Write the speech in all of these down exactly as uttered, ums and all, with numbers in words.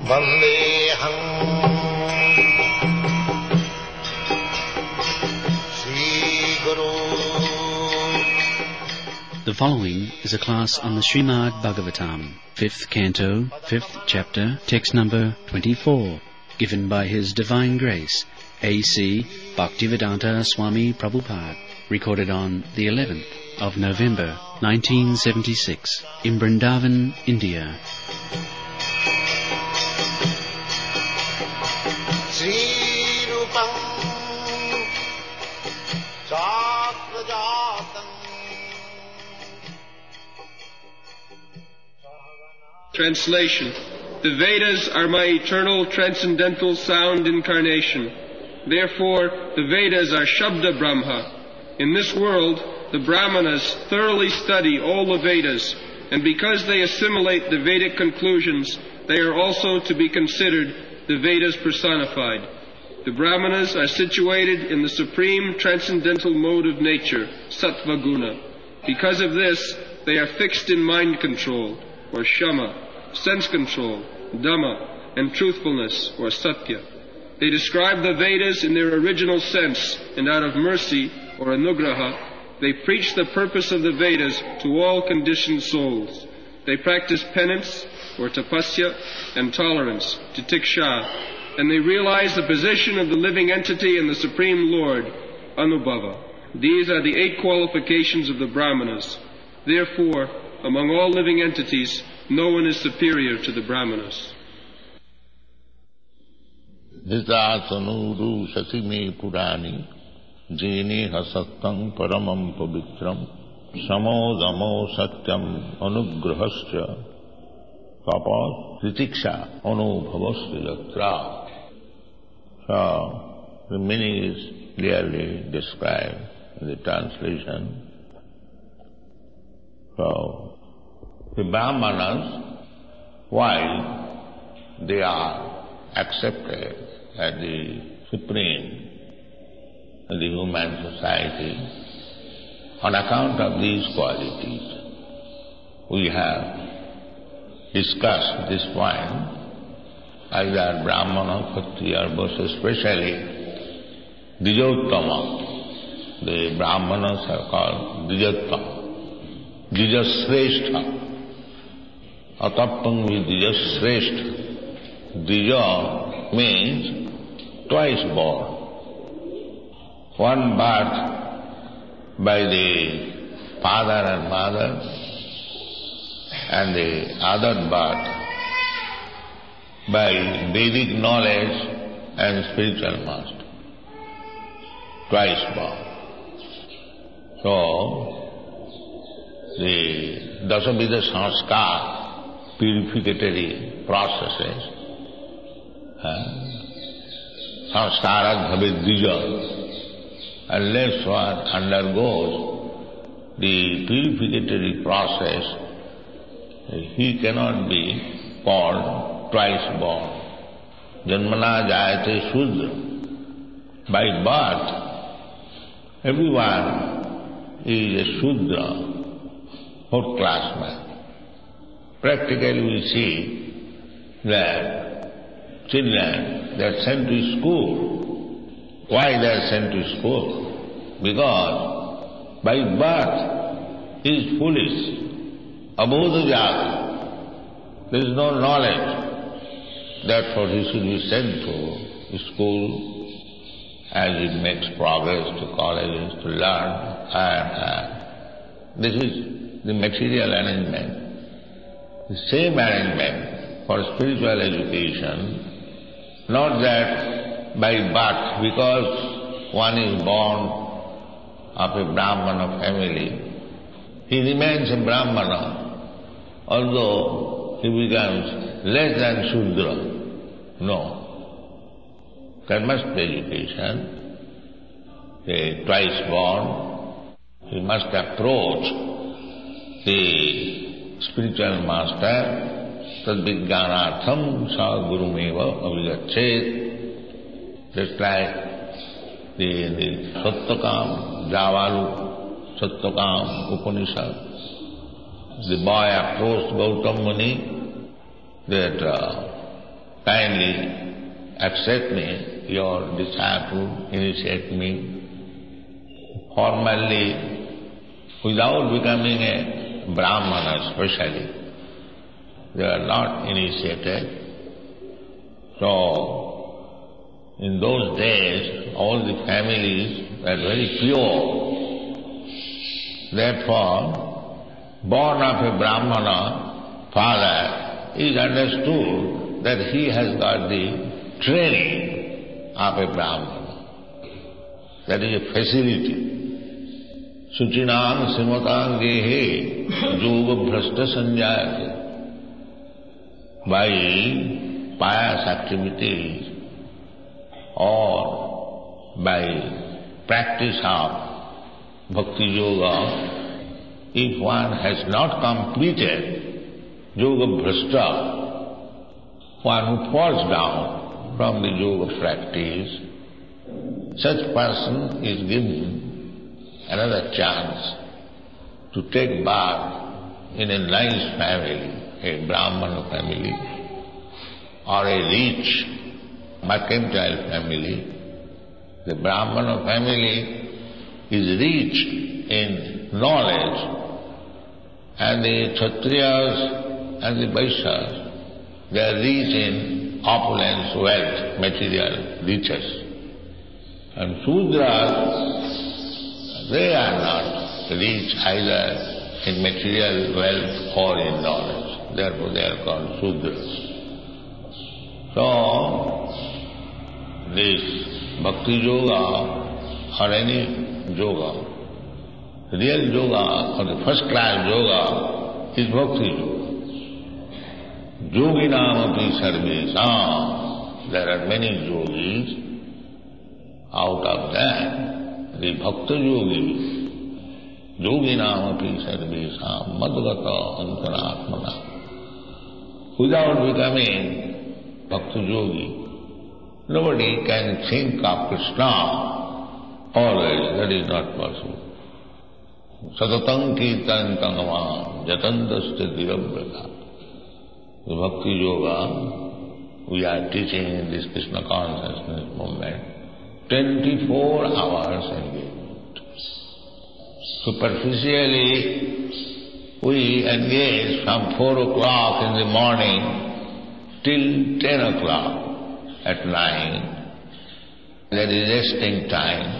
Vandeham Sri Guru. The following is a class on the Srimad Bhagavatam, fifth canto, fifth chapter, text number twenty-four, given by His Divine Grace, A C Bhaktivedanta Swami Prabhupada, recorded on the eleventh of November, nineteen seventy-six, in Vrindavan, India. Translation. The Vedas are my eternal, transcendental, sound incarnation. Therefore, the Vedas are Shabda Brahma. In this world, the Brahmanas thoroughly study all the Vedas, and because they assimilate the Vedic conclusions, they are also to be considered the Vedas personified. The Brahmanas are situated in the supreme transcendental mode of nature, Sattva Guna. Because of this, they are fixed in mind control, or Shama, sense control, Dhamma, and truthfulness, or Satya. They describe the Vedas in their original sense, and out of mercy, or Anugraha, they preach the purpose of the Vedas to all conditioned souls. They practice penance, or tapasya, and tolerance, titiksha, and they realize the position of the living entity and the Supreme Lord, Anubhava. These are the eight qualifications of the Brahmanas. Therefore, among all living entities, no one is superior to the Brahmanas. Dhitatanuru satime purani jene hasattam paramam pavitram samo damo satyam anugrahasya papa titiksha anubhavasya yatra. So, the meaning is clearly described in the translation. So, the Brahmanas, while they are accepted as the supreme in the human society, on account of these qualities, we have discussed this point, either Brahmana, Kshatriya, but especially Dijottama. The Brahmanas are called Dijottama, Dijashrestha. Atappam with Dijashrestha. Dija means twice born. One birth by the father and mother, and the other birth by Vedic knowledge and spiritual master. Twice born. So, the Dasavidha sanskar, purificatory processes, sanskara bhavid dija, unless one undergoes the purificatory process, he cannot be called twice born. Janmana jayate Shudra. By birth, everyone is a Shudra, fourth class man. Practically we see that children, they are sent to school. Why they are sent to school? Because by birth he is foolish, abodha jata. There is no knowledge. Therefore he should be sent to school as it makes progress to colleges to learn, and, and this is the material arrangement. The same arrangement for spiritual education, not that by birth, because one is born of a Brahmana family, he remains a Brahmana, although he becomes less than Shudra. No. There must be education. A twice born, he must approach the spiritual master, tadvijnanatham sa gurumeva avigachet. Just like the, the Sattakam, Javalu, Sattakam Upanishad. The boy approached Gautam Muni that uh, kindly accept me, your disciple, initiate me. Formally, without becoming a Brahmana especially, they are not initiated. So, in those days, all the families were very pure. Therefore, born of a Brahmana father is understood that he has got the training of a Brahmana. That is a facility. Suchinam simatan gehe yoga bhrashta sanjayate. By pious activities or by practice of Bhakti Yoga, if one has not completed Yoga Bhrashta, one who falls down from the Yoga practice, such person is given another chance to take birth in a nice family, a Brahmana family, or a rich mercantile family. The Brahmana family is rich in knowledge, and the Kshatriyas and the Vaishyas, they are rich in opulence, wealth, material riches. And Shudras, they are not rich either in material wealth or in knowledge. Therefore they are called Shudras. So, this Bhakti Yoga or any yoga, real yoga or the first class yoga is Bhakti Yoga. Yoginam api sarvesam. There are many yogis. Out of that, the Bhakta Yogi, Yoginam api sarvesam madgata antaratmana. Without becoming Bhakta Yogi, nobody can think of Krishna always. That is not possible. Satatam kirtan tangavam jatantasya dirabrata. The Bhakti Yoga, we are teaching in this Krishna consciousness movement, twenty-four hours engagement. Superficially, we engage from four o'clock in the morning till ten o'clock at night. That is resting time.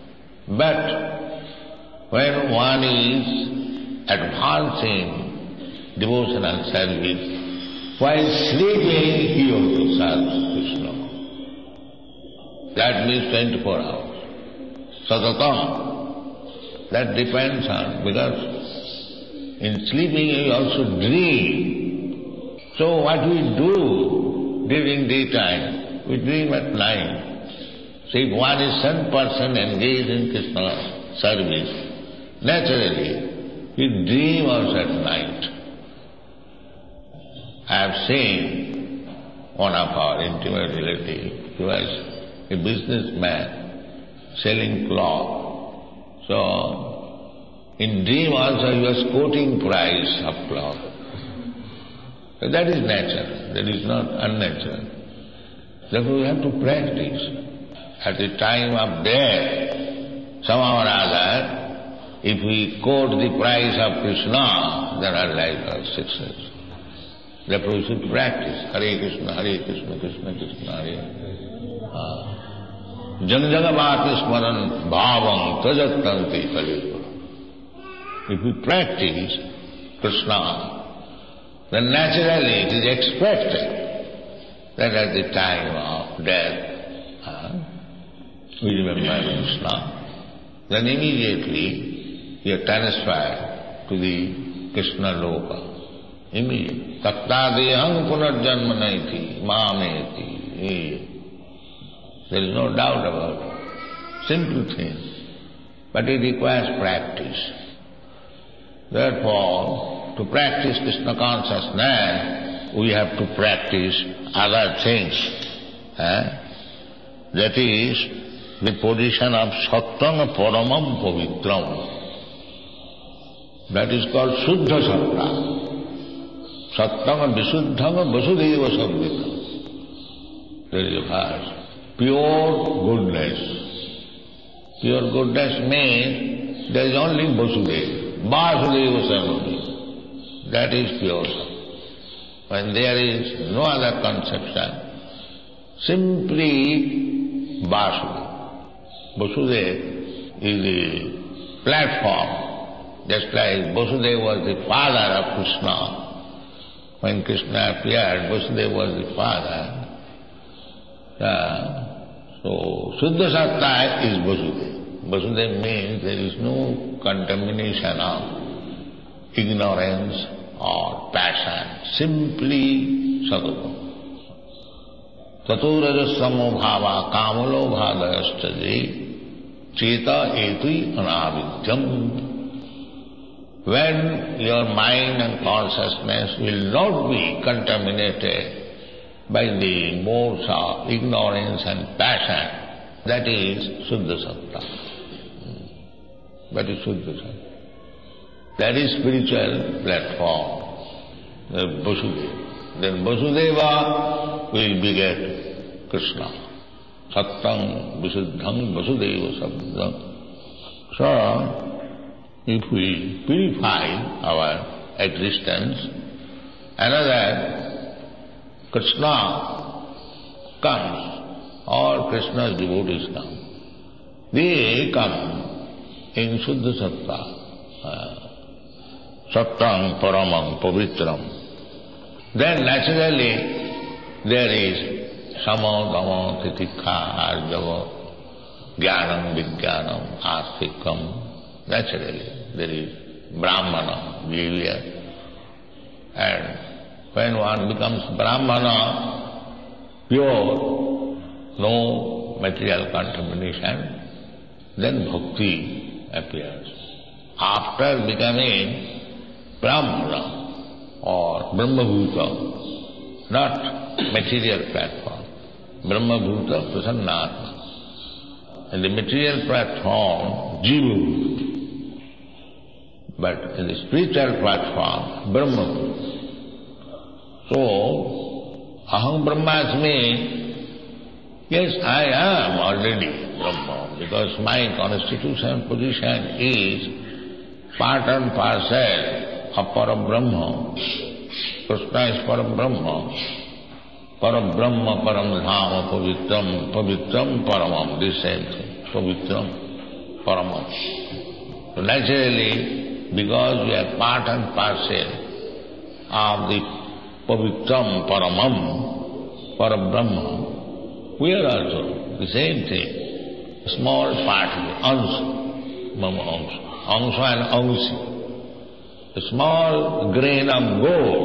But when one is advancing devotional service, while sleeping he also serves Krishna. That means twenty-four hours. Satatam. That depends on, because in sleeping you also dream. So what we do during daytime, we dream at night. So if one is some person engaged in Krishna service, naturally he dream also at night. I have seen one of our intimate relatives, he was a businessman selling cloth. So in dream also he was quoting price of cloth. So that is natural, that is not unnatural. Therefore we have to practice. At the time of death, somehow or other, if we quote the price of Krishna, then our life has success. Therefore we should practice Hare Krishna, Hare Krishna, Krishna Krishna, Hare Hare. Jan jagamati smaran bhavam tajattanti kalipa. If we practice Krishna, then naturally it is expected that at the time of death, uh, we remember Krishna, then immediately we are transferred to the Krishna Loka. Immediately. Tattadeham punarjanma naiti, mameti. There is no doubt about it. Simple thing. But it requires practice. Therefore, to practice Krishna consciousness, we have to practice other things. Eh? That is the position of Sattva Paramam Pavitram. That is called Suddha Sattva. Sattva Visuddha Vasudeva Samvita. There is a verse. Pure goodness. Pure goodness means there is only Vasudeva. Vasudeva Sarvabhuma. That is pure. When there is no other conception, simply Vasudeva. Vasudeva is the platform. Just like Vasudeva was the father of Krishna. When Krishna appeared, Vasudeva was the father. Yeah. So, Suddha Satta is Vasudeva. Vasudeva means there is no contamination of ignorance or passion, simply Sadguru. Taturajasamo bhava kamalo bhadayastaje cheta etui anavidyam. When your mind and consciousness will not be contaminated by the modes of ignorance and passion, that is Suddha Satta. That is Suddha Satta. That is spiritual platform, the Vasudeva. Then Vasudeva will beget Krishna. Sattam Visuddham Vasudeva Sabdam. So, if we purify our existence, another Krishna comes, or Krishna's devotees come. They come in Suddha Satta, uh, Sattam Paramam Pavitram. Then naturally there is Samo Dhamma Titikha Arjava Jnanam Vijnanam Astikam. Naturally there is Brahmana, Jivya, and when one becomes Brahmana, pure, no material contamination, then bhakti appears. After becoming Brahmana or Brahmabhuta, not material platform, Brahmabhuta Prasannatma. In the material platform, Jiva, but in the spiritual platform, Brahmabhuta. So, Aham Brahmasmi, yes, I am already Brahma, because my constitution position is part and parcel of Parabrahma. Krishna is Parabrahma. Parabrahma, Paramdhama, Pavitram, Pavitram, Paramam, this same thing. Pavitram, Paramam. So naturally, because we are part and parcel of the Pavitram Paramam, Parabrahma, we are also the same thing. A small particle, Ansha, Mama Ansha, Ansha and Anshi. A small grain of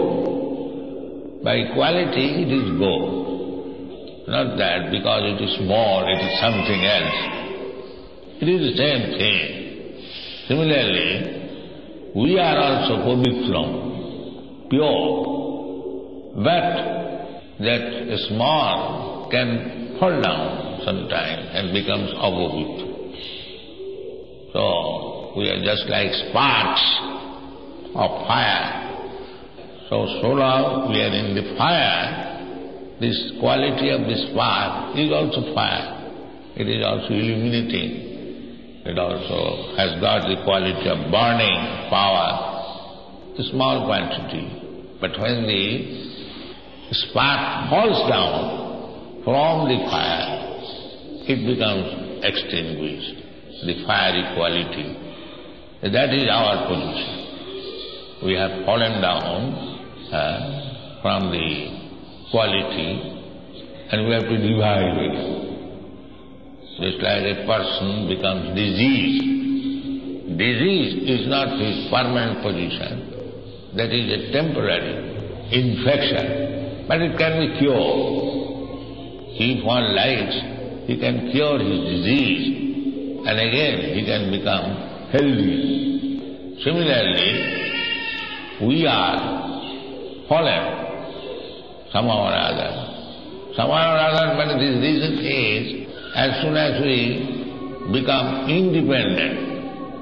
gold, by quality it is gold. Not that because it is small, it is something else. It is the same thing. Similarly, we are also Pavitram, pure. But that small can fall down sometime and becomes avobhut. So, we are just like sparks of fire. So, so long we are in the fire, this quality of the spark is also fire. It is also illuminating. It also has got the quality of burning power, a small quantity. But when the spark falls down from the fire, it becomes extinguished, the fiery quality. That is our position. We have fallen down uh, from the quality and we have to revive it. Just like a person becomes diseased. Disease is not his permanent position. That is a temporary infection. But it can be cured. If one likes, he can cure his disease and again he can become healthy. Similarly, we are fallen somehow or other. Somehow or other, but this reason is, as soon as we become independent,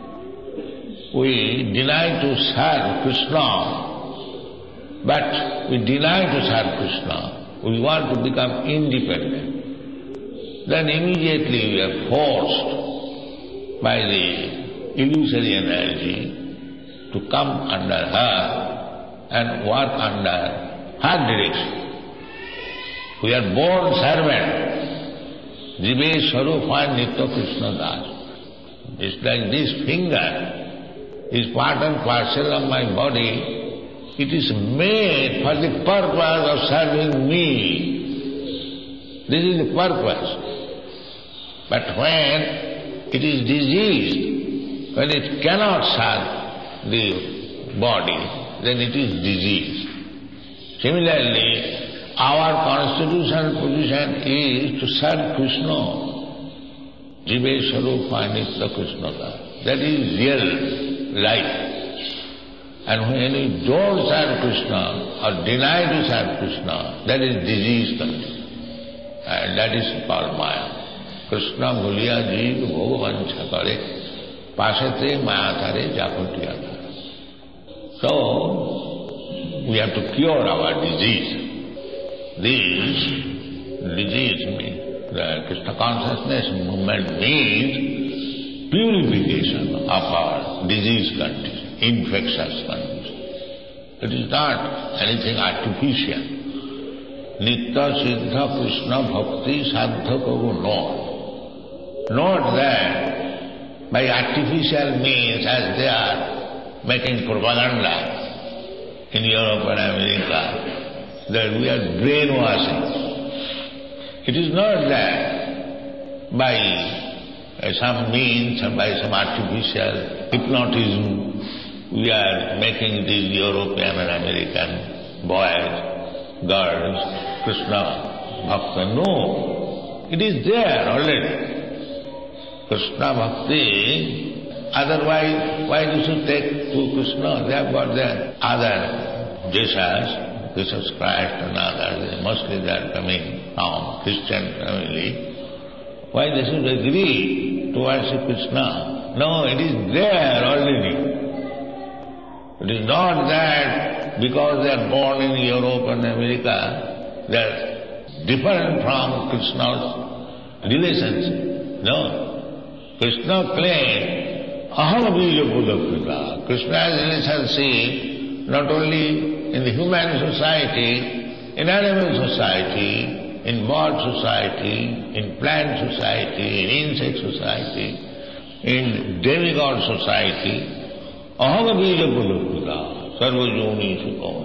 we deny to serve Krishna, but we deny to serve Krishna we want to become independent, then immediately we are forced by the illusory energy to come under her and work under her direction. We are born servant. Jive Swarupa Nitya Krishna Das. It's like this finger is part and parcel of my body. It is made for the purpose of serving me. This is the purpose. But when it is diseased, when it cannot serve the body, then it is diseased. Similarly, our constitutional position is to serve Krishna. Jive Swarupa Nitya Krishna. That is real life. And when you don't serve Krishna or deny to serve Krishna, that is disease condition. And that is called Maya. Krishna bhuliya jeev bhogavancha kare pasate maya thare jakutiya thare. So, we have to cure our disease. This disease means, the Krishna consciousness movement means purification of our disease condition, infectious condition. It is not anything artificial. Nitya Siddha Krishna Bhakti Sadha Kavu Not. Not that by artificial means, as they are making propaganda in Europe and America, that we are brainwashing. It is not that by uh, some means and by some artificial hypnotism we are making these European and American boys, girls, Krishna Bhakta. No, it is there already. Krishna Bhakti, otherwise why do you take to Krishna? They have got their other Jesus, Jesus Christ and others, mostly they are coming from Christian family. Why they should agree to worship Krishna? No, it is there already. It is not that because they are born in Europe and America, they are different from Krishna's relationship. No. Krishna claimed, Aham bija pudapita. Krishna has relationship not only in the human society, in animal society, in bird society, in plant society, in insect society, in demigod society. Aham bija pudapita, sarva joni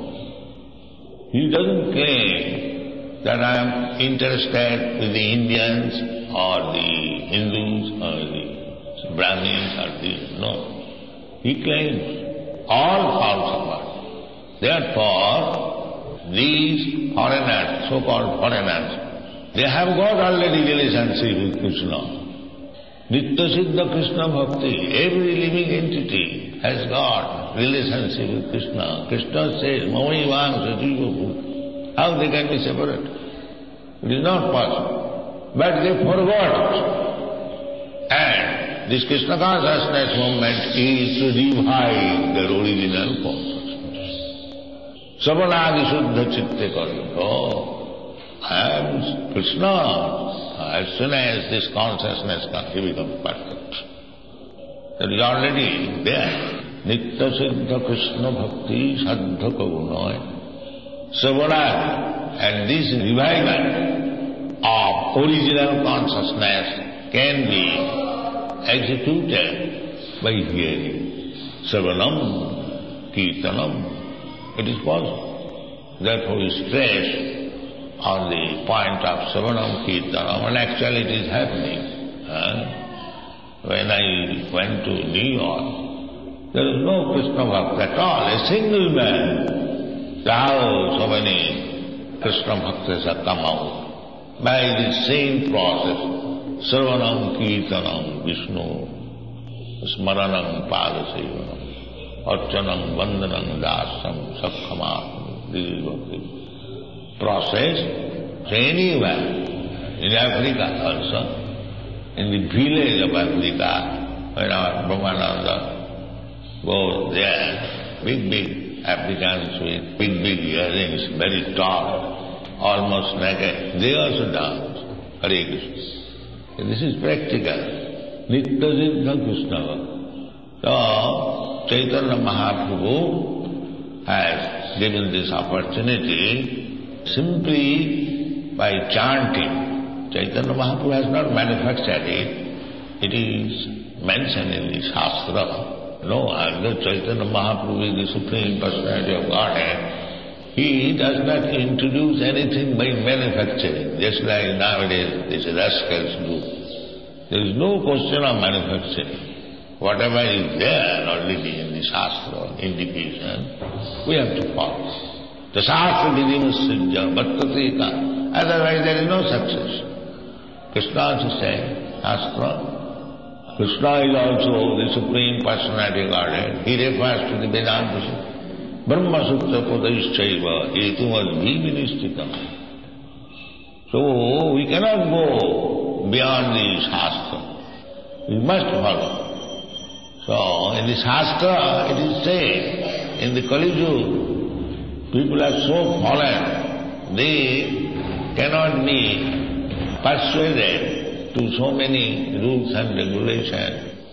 sukam. He doesn't claim that I am interested with the Indians or the Hindus or the Brahmins or the... No. He claims all forms of God. Therefore, these foreigners, so-called foreigners, they have got already relationship with Krishna. Nitya Siddha Krishna Bhakti, every living entity has got relationship with Krishna. Krishna says, Mamai Vamsa Jiva Bhuta. How they can be separate? It is not possible. But they forgot it. And this Krishna consciousness movement is to revive their original consciousness. Savanadi Shuddha Chitte Karma. Oh, I am Krishna. As soon as this consciousness comes, he becomes perfect. That is already there. Nitya Siddha Krishna Bhakti Saddha Kavunoy. Savanadi. And this revival of original consciousness can be executed by hearing. Savanam, Kirtanam, it is possible. Therefore we stress on the point of Savanam, Kirtanam, and actually it is happening. Huh? When I went to New York, there is no Krishna Bhakta at all, a single man. How so many Krishna Bhaktas have come out? By the same process, Sarvanam, Kirtanam, Vishnu, Smaranam, Padasevanam, Archanam, Vandanam, Dasam, Sakhamat. This is what the process. So anywhere, in Africa also, in the village of Africa, when our Brahmananda goes there, big, big Africans with big, big earrings, very tall, almost naked, they also dance. Hare Krishna. This is practical. Nitya Siddha Krishna Bhakti. So, Chaitanya Mahaprabhu has given this opportunity simply by chanting. Chaitanya Mahaprabhu has not manufactured it. It is mentioned in the Shastra. No, under Chaitanya Mahaprabhu is the Supreme Personality of Godhead. He does not introduce anything by manufacturing, just like nowadays these rascals do. There is no question of manufacturing. Whatever is there already in the Shastra indication, we have to follow. The Shastra Vidimusya Bhattateka, otherwise there is no success. Krishna also said, Shastra, Krishna is also the Supreme Personality of Godhead. He refers to the Vedanta Sutta. Brahma Sutta Padaischaiva Etumadhi Vinistikam. So we cannot go beyond the Shastra. We must follow. So in the Shastra it is said, in the Kali Yuga, people are so fallen, they cannot be persuaded to so many rules and regulations.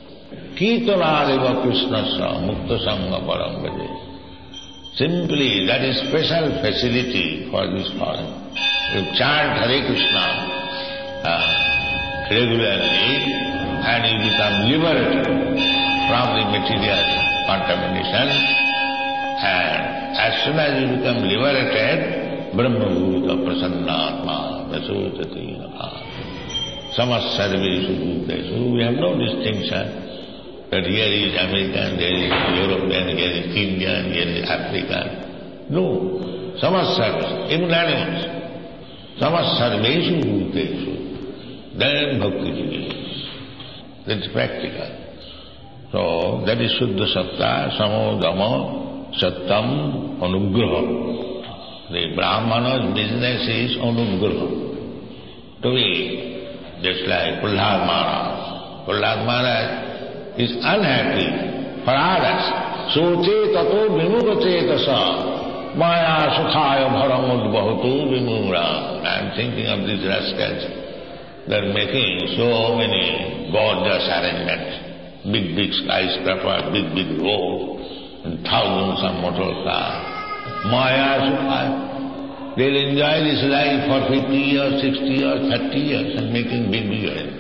Kirtanadeva Krishnasya Mukta Sangha Param Bhaje. Simply, that is special facility for this foreign. You chant Hare Krishna uh, regularly and you become liberated from the material contamination, and as soon as you become liberated, Brahma Bhuta Prasannatma Vasutati Naka Samasarveshu Bhuteshu. We have no distinction that here is American, there is European, here is Indian, here is African. No. Samasarveshu, unanimous. Samasarveshu Bhuteshu. Then bhakti begins. That's practical. So, that is Shuddha Satta, Samodama, Sattam, Anugraha. The Brahmana's business is Anugraha. To be just like Prahlad Maharaj. Prahlad Maharaj is unhappy for others. Soche tato vimugate tasa maya sukhaya bharamudbhatu vimura. I am thinking of these rascals. They are making so many gorgeous arrangements. Big, big skyscraper, big, big road, and thousands of motor cars. Maya sukhaya. They'll enjoy this life for fifty years, sixty years, thirty years and making big, big arrangements.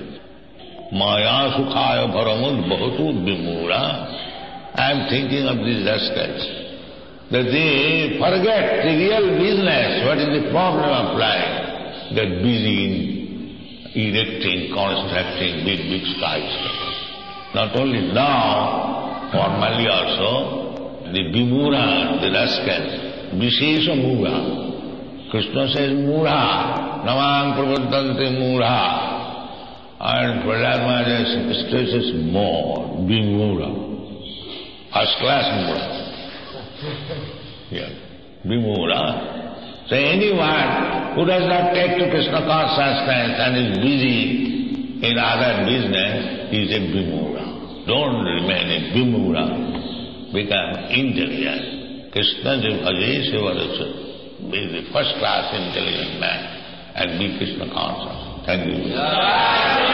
Maya sukhaya bharamud bhatu vimura. I am thinking of these rascals, that they forget the real business, what is the problem of life. They are busy in erecting, constructing big, big skyscrapers. Not only now, formally also, the vimura, the rascals, vishesha mura. Krishna says mura, namang prabodhante mura. And Prahlad Maharaj stresses more, vimura. First class mura. Yeah, vimura. So anyone who does not take to Krishna consciousness and is busy in other business, he is a vimura. Don't remain a vimura. Become intelligent. Krishna bhaje sevadasa. Be the first class intelligent man and be Krishna conscious. Thank you.